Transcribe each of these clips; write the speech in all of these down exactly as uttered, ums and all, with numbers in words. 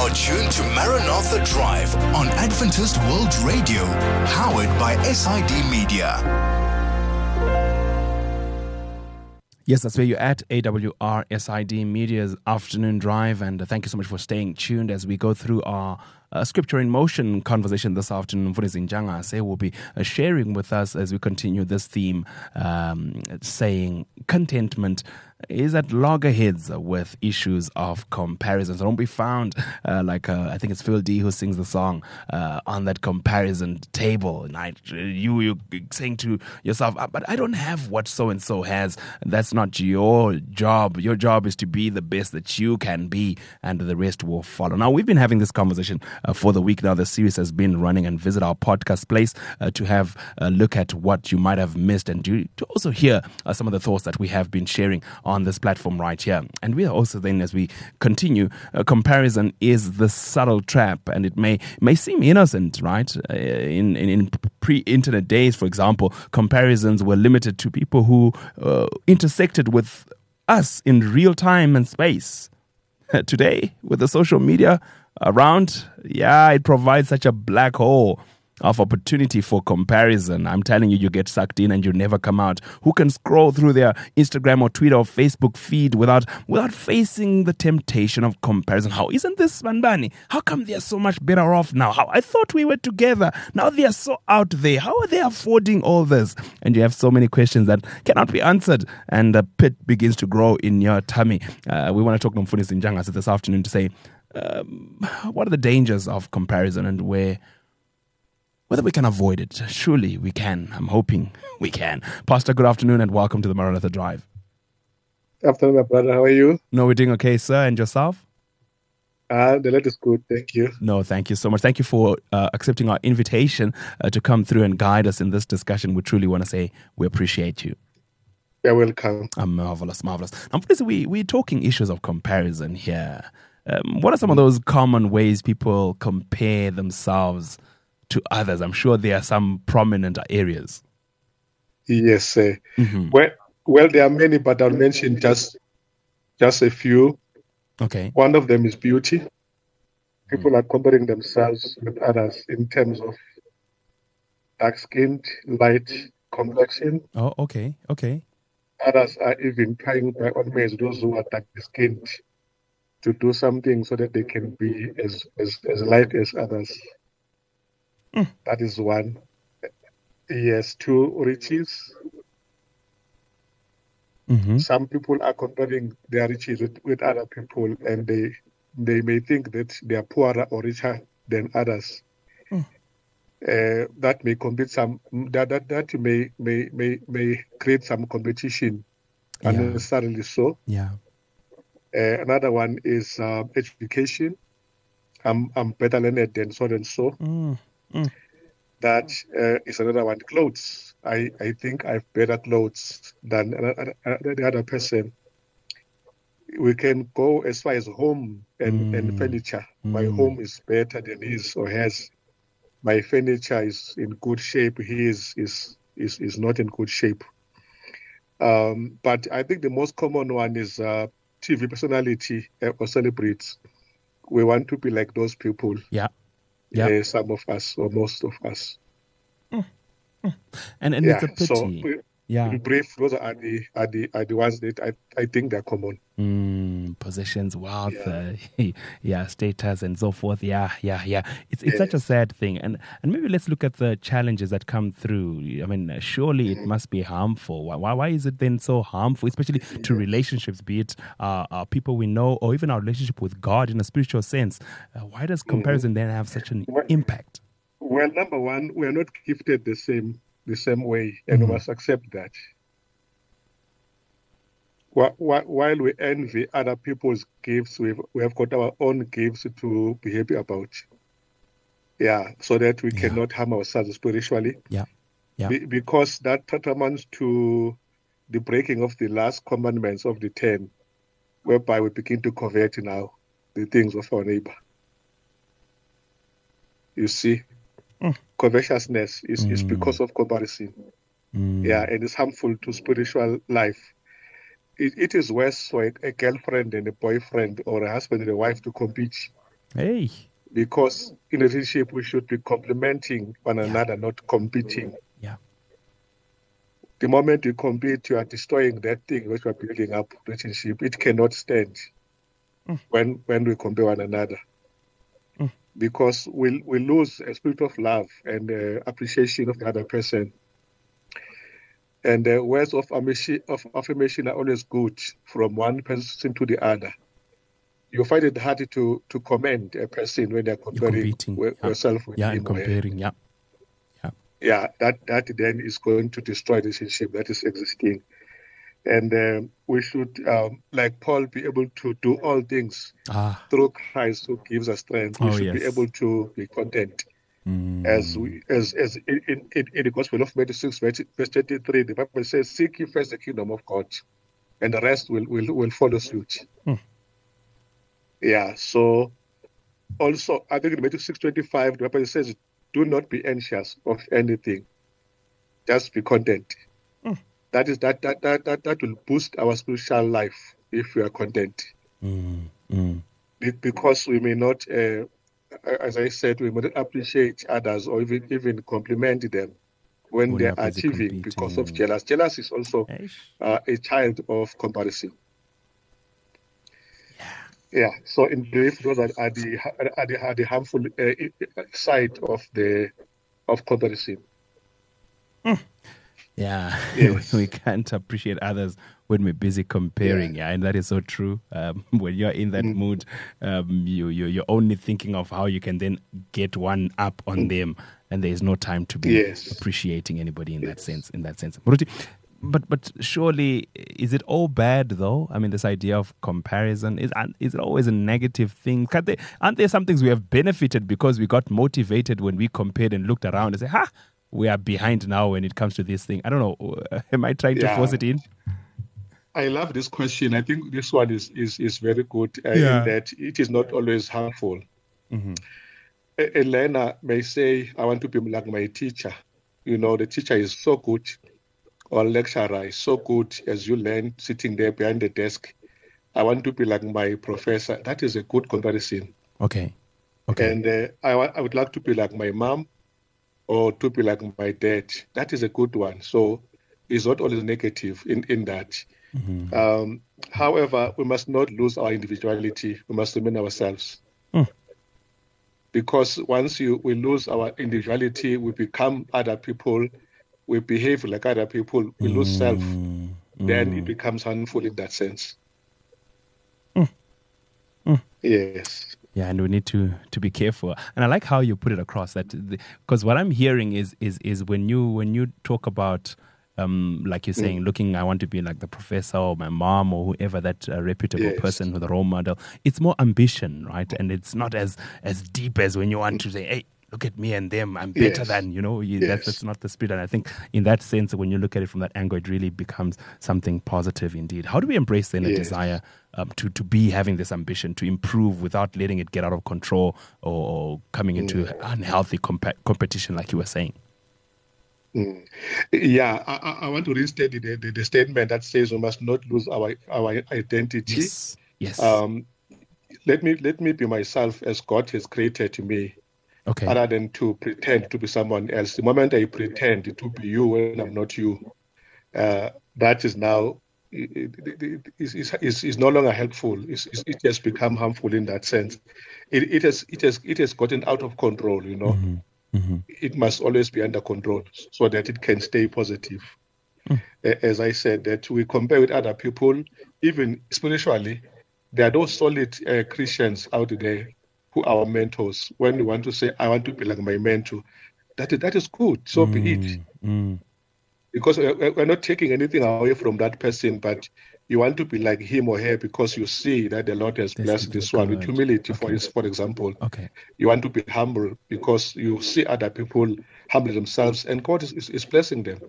You're tuned to Maranatha Drive on Adventist World Radio, powered by S I D Media. Yes, that's where you're at, A W R S I D Media's Afternoon Drive, and uh, thank you so much for staying tuned as we go through our uh, Scripture in Motion conversation this afternoon. Mfundisi Njangase will be uh, sharing with us as we continue this theme, um, saying contentment is at loggerheads with issues of comparison. So don't be found uh, like, uh, I think it's Phil D who sings the song, uh, on that comparison table. And I, you, you're saying to yourself, but I don't have what so-and-so has. That's not your job. Your job is to be the best that you can be, and the rest will follow. Now, we've been having this conversation uh, for the week now. The series has been running, and visit our podcast place uh, to have a look at what you might have missed, and to, to also hear uh, some of the thoughts that we have been sharing on this platform right here. And we are also then, as we continue, uh, comparison is the subtle trap, and it may may seem innocent, right? Uh, in, in, in pre-internet days, for example, comparisons were limited to people who uh, intersected with us in real time and space. Today, with the social media around, yeah, it provides such a black hole of opportunity for comparison. I'm telling you, you get sucked in and you never come out. Who can scroll through their Instagram or Twitter or Facebook feed without without facing the temptation of comparison? How isn't this Bandani? How come they are so much better off now? How I thought we were together. Now they are so out there. How are they affording all this? And you have so many questions that cannot be answered, and the pit begins to grow in your tummy. Uh, we want to talk to Mfundisi Njangase this afternoon to say, um, what are the dangers of comparison, and where whether we can avoid it. Surely we can. I'm hoping we can. Pastor, good afternoon and welcome to the Maranatha Drive. Afternoon, my brother. How are you? No, we're doing okay, sir. And yourself? Uh, the Lord is good. Thank you. No, thank you so much. Thank you for uh, accepting our invitation uh, to come through and guide us in this discussion. We truly want to say we appreciate you. You're welcome. Uh, marvelous, marvelous. Now, we, we're talking issues of comparison here. Um, what are some of those common ways people compare themselves to others? I'm sure there are some prominent areas. Yes. Uh, mm-hmm. Well, well, there are many, but I'll mention just just a few. Okay. One of them is beauty. People mm. are comparing themselves with others in terms of dark-skinned, light complexion. Oh, okay, okay. Others are even trying by all means, those who are dark-skinned, to do something so that they can be as, as, as light as others. Mm. That is one. Yes, two, riches. Mm-hmm. Some people are comparing their riches with, with other people, and they they may think that they are poorer or richer than others. Mm. Uh, that may compete some that that, that may, may may may create some competition, yeah. Unnecessarily so. Yeah. Uh, another one is uh, education. I'm I'm better learned than so and so. Mm. Mm. That uh, is another one. Clothes. I, I think I have better clothes than uh, uh, the other person. We can go as far as home and, mm. and furniture. Mm. My home is better than his or hers. My furniture is in good shape. His is is, is not in good shape. Um, but I think the most common one is uh, T V personality uh, or celebrities. We want to be like those people. Yeah. Yeah, uh, some of us or most of us. Mm. Mm. And and yeah. it's a pity. So, we, yeah. In brief, those are the are the are the ones that I, I think they're common. Mm, possessions, wealth, yeah. Uh, yeah, status, and so forth. Yeah, yeah, yeah. It's it's yes. such a sad thing, and and maybe let's look at the challenges that come through. I mean, surely it must be harmful. Why why, why is it then so harmful, especially to yeah. relationships, be it uh, uh, people we know or even our relationship with God in a spiritual sense? Uh, why does comparison mm-hmm. then have such an well, impact? Well, number one, we are not gifted the same the same way, and mm-hmm. we must accept that. While we envy other people's gifts, we've, we have got our own gifts to be happy about. Yeah, so that we yeah. cannot harm ourselves spiritually. Yeah, yeah. Be, because that amounts to the breaking of the last commandments of the ten, whereby we begin to covet now the things of our neighbor. You see, mm. covetousness is, mm. is because of comparison. Mm. Yeah, and it's harmful to spiritual life. It, it is worse for a, a girlfriend and a boyfriend or a husband and a wife to compete Hey. Because in a relationship, we should be complementing one Yeah. another, not competing. Yeah. The moment you compete, you are destroying that thing which you are building up relationship. It cannot stand Mm. when when we compare one another. Mm. Because we we lose a spirit of love and uh, appreciation of the other person. And uh, words of affirmation, of affirmation are always good from one person to the other. You find it hard to to commend a person when they're You're comparing competing. w- Yeah. yourself with Yeah, him and or her. comparing. Yeah. Yeah. Yeah, that that then is going to destroy the relationship that is existing. And um, we should, um, like Paul, be able to do all things Ah. through Christ who gives us strength. We Oh, should yes. be able to be content. Mm. As we, as as in, in, in the Gospel of Matthew six, verse twenty-three, the Bible says, "Seek ye first the kingdom of God, and the rest will will, will follow suit." Mm. Yeah. So also, I think in Matthew six twenty-five, the Bible says, "Do not be anxious of anything; just be content." Mm. That is that that that that that will boost our spiritual life if we are content. Mm. Mm. Be- because we may not, uh, as I said, we may not appreciate others or even even compliment them when When they you're are busy achieving because of competing. jealous. Jealous is also Eish. uh, a child of comparison. Yeah. So in brief, those are, are the are the, are the harmful uh, side of the of comparison. Yeah, Yes. we can't appreciate others when we're busy comparing. Yeah, and that is so true. Um, when you're in that Mm. mood, um, you, you you're only thinking of how you can then get one up on them, and there is no time to be Yes. appreciating anybody in that Yes. sense. In that sense, Muruti, but but surely is it all bad though? I mean, this idea of comparison is is it always a negative thing? Can't they, aren't there some things we have benefited because we got motivated when we compared and looked around and say, "Ha, we are behind now when it comes to this thing." I don't know. Am I trying to Yeah. force it in? I love this question. I think this one is is is very good uh, Yeah. in that it is not always harmful. Mm-hmm. A, a learner may say, "I want to be like my teacher." You know, the teacher is so good, or lecturer is so good as you learn sitting there behind the desk. I want to be like my professor. That is a good comparison. Okay. Okay. And uh, I, wa- I would like to be like my mom or to be like my dad. That is a good one. So it's not always negative in, in that. Mm-hmm. Um, however, we must not lose our individuality. We must remain ourselves. Mm. Because once you we lose our individuality, we become other people, we behave like other people, we lose self, Mm. then Mm. it becomes harmful in that sense. Mm. Mm. Yes. Yeah, and we need to to be careful. And I like how you put it across that, because what I'm hearing is is is when you when you talk about um like you're saying, Mm. looking, I want to be like the professor or my mom or whoever, that uh, reputable Yes. person with a role model. It's more ambition, right? And it's not as as deep as when you want to say, "Hey, look at me and them, I'm better Yes. than," you know, you, Yes. that's, that's not the spirit. And I think in that sense, when you look at it from that angle, it really becomes something positive indeed. How do we embrace then a Yes. desire um, to, to be having this ambition to improve without letting it get out of control or, or coming into Mm. unhealthy compa- competition, like you were saying? Mm. Yeah, I, I- I want to restate the, the, the statement that says we must not lose our our identity. Yes. Yes. Um, let me let me be myself as God has created me, okay. other than to pretend to be someone else. The moment I pretend to be you when I'm not you, uh, that is now it, it, it, is, is, is no longer helpful. It's, it's, it has become harmful in that sense. It, it has it has it has gotten out of control. You know, Mm-hmm. Mm-hmm. it must always be under control so that it can stay positive. Mm. A- As I said, that we compare with other people, even spiritually, there are those solid uh, Christians out there who are our mentors. When we want to say, "I want to be like my mentor," that is, that is good. So be it. Mm. Mm. Because we're we're not taking anything away from that person, but you want to be like him or her because you see that the Lord has This blessed is this good. one with humility, for Okay. ins- for example. Okay. You want to be humble because you see other people humble themselves and God is, is, is blessing them.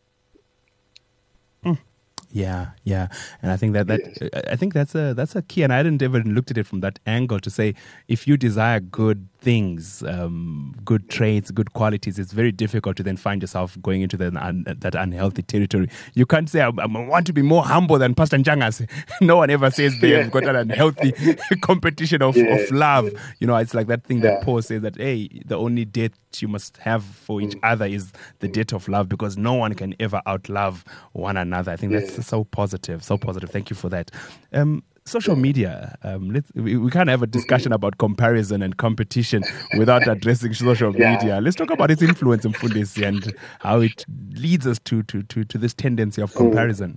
Yeah, yeah, and I think that that Yes. I think that's a that's a key, and I hadn't ever looked at it from that angle to say if you desire good things, um, good traits, good qualities, it's very difficult to then find yourself going into the, un, that unhealthy territory. You can't say, I, I want to be more humble than Pastor Njangas. No one ever says they've yeah. got an unhealthy competition of, yeah. of love. You know, it's like that thing yeah. that Paul says that, hey, the only debt you must have for each mm. other is the debt of love, because no one can ever outlove one another. I think yeah. that's so positive, so positive. Thank you for that. Um, Social media, um, let's, we, we can't have a discussion about comparison and competition without addressing social yeah. media. Let's talk about its influence in Mfundisi and how it leads us to, to, to, to this tendency of comparison.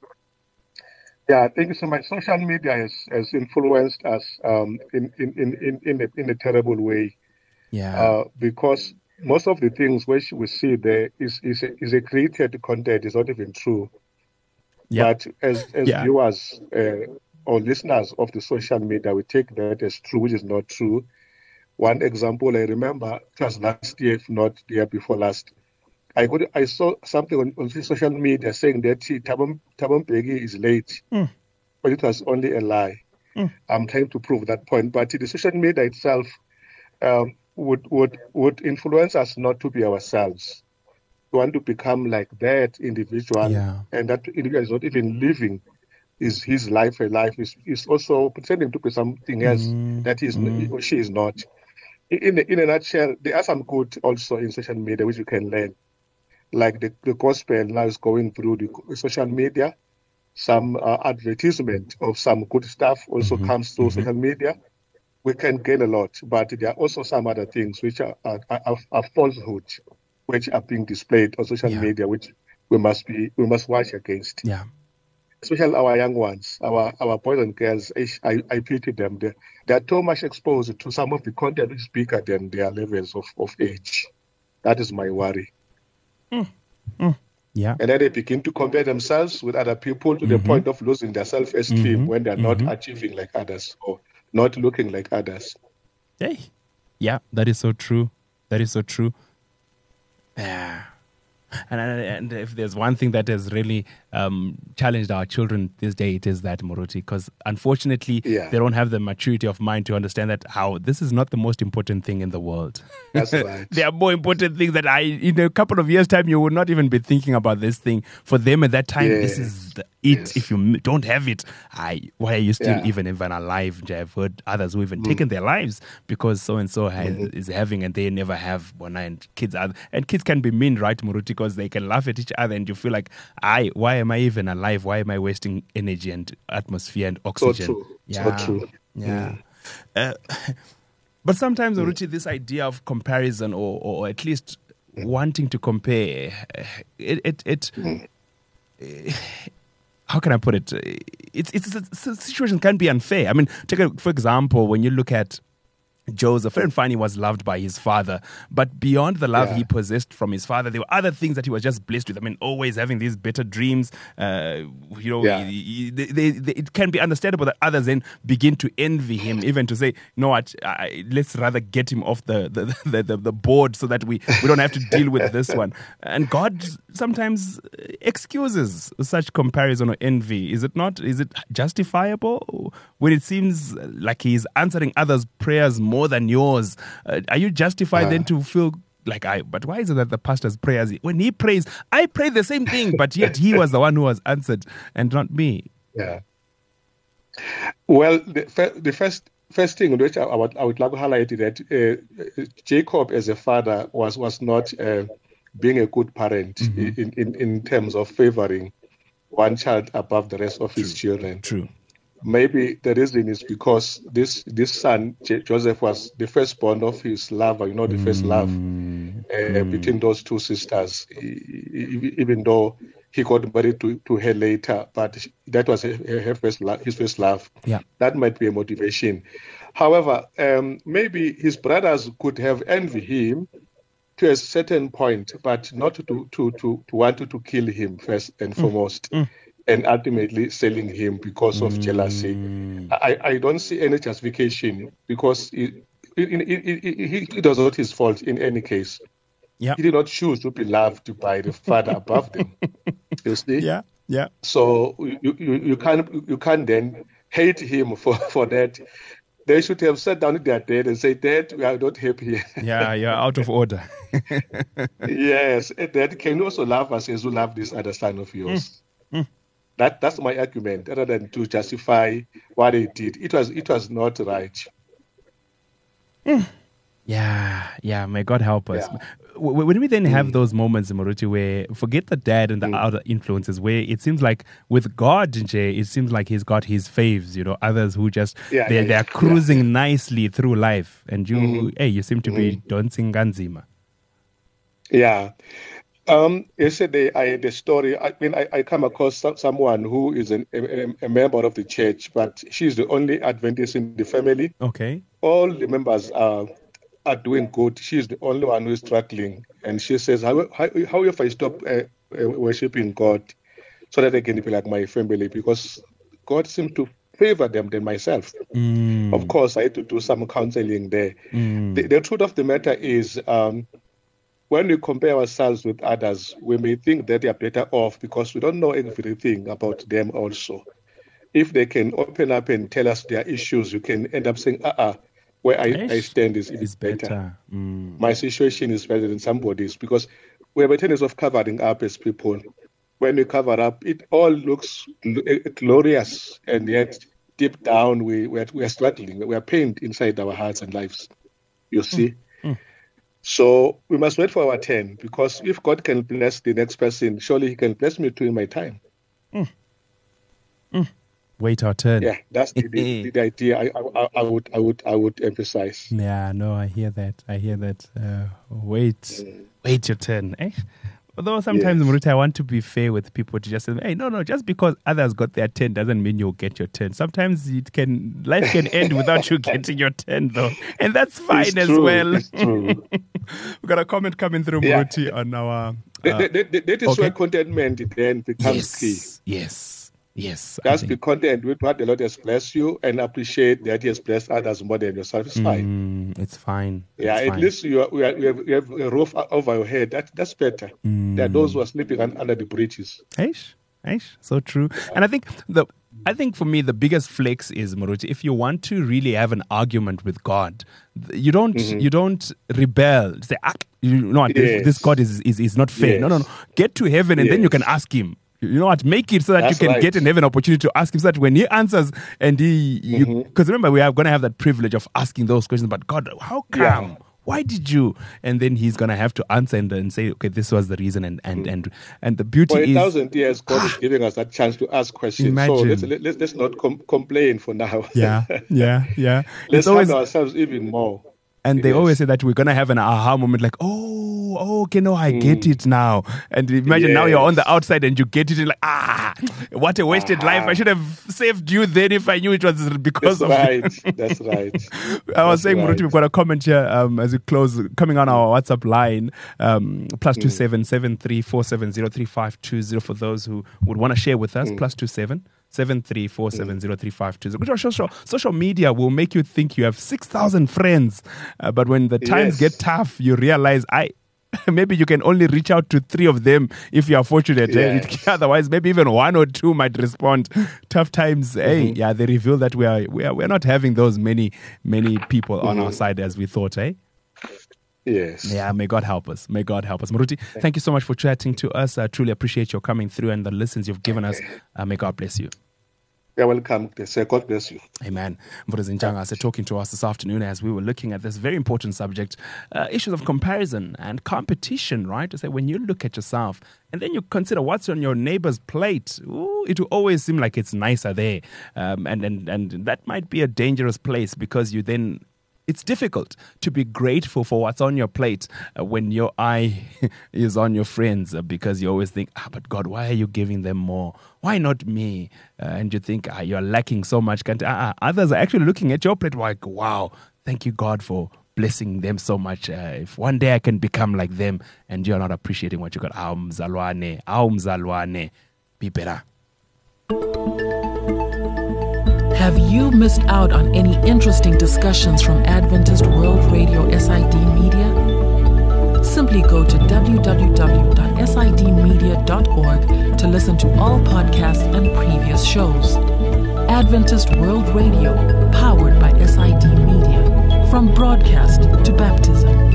Yeah, thank you so much. Social media has, has influenced us um, in, in, in, in, a, in a terrible way. Yeah. Uh, because most of the things which we see there is, is, a, is a created content, is not even true. Yeah. But as, as yeah. viewers, uh, or listeners of the social media, we take that as true, which is not true. One example I remember, it was last year, if not the year before last, I got, I saw something on, on social media saying that Thabo Mbeki is late, mm. but it was only a lie. Mm. I'm trying to prove that point, but the social media itself um, would, would, would influence us not to be ourselves. We want to become like that individual, yeah. and that individual is not even living is his life a life is, is also pretending to be something else mm, that he is mm. or she is not. In, in a nutshell, there are some good also in social media which you can learn. Like the, the gospel now is going through the social media. Some uh, advertisement of some good stuff also mm-hmm, comes through mm-hmm. social media. We can gain a lot, but there are also some other things which are, are, are, are falsehood, which are being displayed on social yeah. media, which we must be we must watch against. Yeah. Especially our young ones, our our boys and girls, I, I pity them. They, they are too much exposed to some of the content which is bigger than their levels of, of age. That is my worry. Mm. Mm. Yeah. And then they begin to compare themselves with other people to mm-hmm. the point of losing their self-esteem mm-hmm. when they are mm-hmm. not achieving like others or not looking like others. Hey. Yeah, that is so true. That is so true. Yeah. And, and if there's one thing that has really um, challenged our children this day, it is that, Moruti, because unfortunately yeah. they don't have the maturity of mind to understand that how this is not the most important thing in the world. That's right. There are more important things that I, in a couple of years' time, you will not even be thinking about this thing. For them at that time, yeah. this is the it. Yes. If you don't have it, I, why are you still yeah. even even alive? I've heard others who even mm. taken their lives because so-and-so mm-hmm. is having and they never have. And kids are, and kids can be mean, right, Moruti, because they can laugh at each other and you feel like, I, why am I even alive? Why am I wasting energy and atmosphere and oxygen? So true. Yeah. So true. Yeah. Mm. Uh, but sometimes, mm. Moruti, this idea of comparison or, or at least mm. wanting to compare, it, it, it, mm. it how can I put it? It's, it's, it's, the situation can be unfair. I mean, take a, for example, when you look at Joseph, very funny, was loved by his father, but beyond the love yeah. he possessed from his father, there were other things that he was just blessed with. I mean, always having these better dreams. Uh, you know, yeah. he, he, they, they, it can be understandable that others then begin to envy him, even to say, you know what, I, let's rather get him off the the, the, the, the board so that we, we don't have to deal with this one. And God sometimes excuses such comparison or envy. Is it not? Is it justifiable when it seems like he's answering others' prayers more more than yours? Uh, are you justified uh, then to feel like, I, but why is it that the pastor's prayers, when he prays, I pray the same thing, but yet he was the one who was answered and not me? Yeah. Well, the, the first first thing which I, I, would, I would like to highlight is that uh, Jacob as a father was, was not uh, being a good parent mm-hmm. in, in, in terms of favoring one child above the rest of True. his children. True. Maybe the reason is because this this son, J- Joseph, was the firstborn of his lover, you know, the mm. first love uh, mm. between those two sisters, he, even though he got married to, to her later, but that was her, her first lo- his first love. Yeah. That might be a motivation. However, um, maybe his brothers could have envied him to a certain point, but not to, to, to, to want to kill him first and foremost. Mm. Mm. And ultimately selling him because of mm. jealousy. I, I don't see any justification because it, it, it, it, it was not his fault in any case. Yep. He did not choose to be loved by the father above them. You see? Yeah, yeah. So you, you, you can't you can't then hate him for, for that. they should have sat down with their dad and say, Dad, we are not happy. Yeah, you're out of order. Yes, Dad, can you also love us as you love this other son of yours? Mm. Mm. That that's my argument, rather than to justify what they did. It was it was not right. Mm. Yeah, yeah. May God help us. Yeah. When we then have mm. those moments, Moruti, where forget the dad and the mm. other influences, where it seems like with God, Jay, it seems like he's got his faves, you know, others who just yeah, they're, yeah, they're cruising yeah. nicely through life, and you, mm-hmm. hey, you seem to mm-hmm. be dancing ganzima. Yeah. Um, yesterday, I had a story. I mean, I, I come across some, someone who is an, a, a member of the church, but she's the only Adventist in the family. Okay. All the members are are doing good. She's the only one who is struggling. And she says, how, how, how if I stop uh, uh, worshiping God so that I can be like my family? Because God seems to favor them than myself. Mm. Of course, I had to do some counseling there. Mm. The, the truth of the matter is, um, when we compare ourselves with others, we may think that they are better off because we don't know everything about them also. If they can open up and tell us their issues, you can end up saying, uh-uh, where I, I stand is even better. better. Mm. My situation is better than somebody's, because we have a tendency of covering up as people. When we cover up, it all looks glorious, and yet deep down we, we, are, we are struggling. We are pained inside our hearts and lives, you see. Mm. Mm. So we must wait for our turn, because if God can bless the next person, surely he can bless me too in my time. Mm. Mm. Wait our turn. Yeah, that's the, the, the idea I, I, I would I would I would emphasize. Yeah, no, I hear that. I hear that. Uh, wait, mm. wait your turn. Eh? Although sometimes, yes. Moruti, I want to be fair with people to just say, hey, no, no, just because others got their turn doesn't mean you'll get your turn. Sometimes it can life can end without you getting your turn, though, and that's fine it's as true. well. It's true. We've got a comment coming through, yeah. Moruti, on our. Uh, that, that, that, that is okay. where contentment then becomes yes. key. Yes. Yes. Just be content with what the Lord has blessed you and appreciate that He has blessed others more than yourself. It's fine. Mm, it's fine. Yeah, it's at fine. least you, are, you, are, you, have, you have a roof over your head. That, that's better. Mm. There are those who are sleeping under the bridges. Aish, aish, so true. And I think the I think for me the biggest flex is, Moruti, if you want to really have an argument with God, you don't mm-hmm. you don't rebel. Say, ah, you know what, yes. this, this God is, is is not fair. Yes. No, no, no. Get to heaven and yes. then you can ask Him. You know what? Make it so that That's you can right. get and have an opportunity to ask Him, so that when He answers and He, because mm-hmm. remember, we are going to have that privilege of asking those questions. But God, how come? Yeah. Why did you? And then He's going to have to answer and, and say, okay, this was the reason. And and and, and the beauty For a is, thousand years, God is giving us that chance to ask questions. Imagine. So let's let's, let's not com- complain for now. Yeah, yeah, yeah. Let's it's always, ourselves even more. And they yes. always say that we're going to have an aha moment, like, oh, oh okay, no, I mm. get it now. And imagine yes. now you're on the outside and you get it, and like, ah, what a wasted ah. life. I should have saved you then if I knew it was because That's of right. you. That's right. I was That's saying, right. Moruti, we've got a comment here um, as we close, coming on our WhatsApp line, um, plus two seven seven three four seven zero three five two zero for those who would want to share with us, mm. plus two seven. seven three four seven zero three five two zero. Social, social media will make you think you have six thousand friends. Uh, but when the times yes. get tough, you realize I maybe you can only reach out to three of them if you are fortunate. Yes. Eh? Otherwise, maybe even one or two might respond. Tough times, mm-hmm. hey, yeah, they reveal that we are, we are we're not having those many, many people mm-hmm. on our side as we thought, eh? Yes. Yeah, may God help us. May God help us. Moruti, thank you so much for chatting to us. I truly appreciate your coming through and the lessons you've given us. Uh, may God bless you. You're welcome. God bless you. Amen. Mvurezi Njangase talking to us this afternoon as we were looking at this very important subject, uh, issues of comparison and competition, right? To say when you look at yourself and then you consider what's on your neighbor's plate, ooh, it will always seem like it's nicer there. Um, and, and, and that might be a dangerous place, because you then... It's difficult to be grateful for what's on your plate uh, when your eye is on your friends, uh, because you always think, ah, but God, why are you giving them more? Why not me? Uh, and you think, ah, you're lacking so much. Can't, ah, others are actually looking at your plate like, wow, thank you, God, for blessing them so much. Uh, if one day I can become like them, and you're not appreciating what you got, ah, mzalwane, ah, mzalwane, be better. Have you missed out on any interesting discussions from Adventist World Radio S I D Media? Simply go to w w w dot s i d media dot org to listen to all podcasts and previous shows. Adventist World Radio, powered by S I D Media. From broadcast to baptism.